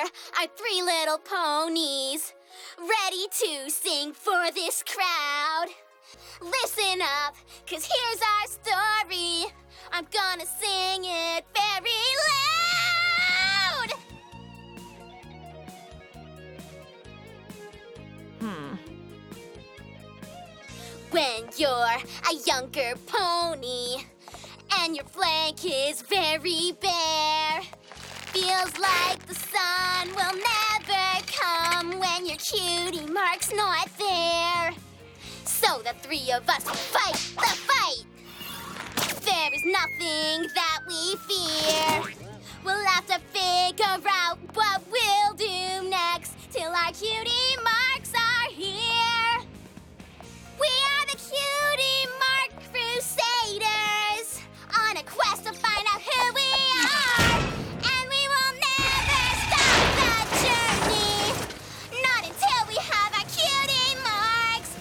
Here are three little ponies, ready to sing for this crowd. Listen up, 'cause here's our story. I'm gonna sing it very loud. When you're a younger pony and your flank is very bare, feels like the sun will never come when your cutie mark's not there. So the three of us fight the fight. There is nothing that we fear. We'll have to figure out what we'll do next till our cutie marks are here. We are the Cutie Mark Crusaders on a quest to find out who we are. And we will never stop the journey, not until we have our cutie marks.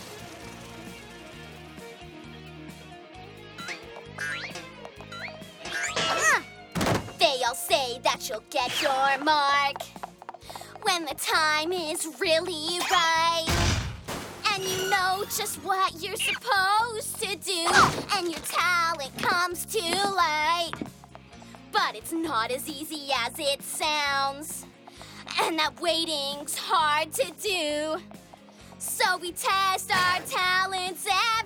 They all say that you'll get your mark when the time is really right. And you know just what you're supposed to do, and your talent comes to light. But it's not as easy as it sounds, and that waiting's hard to do. So we test our talents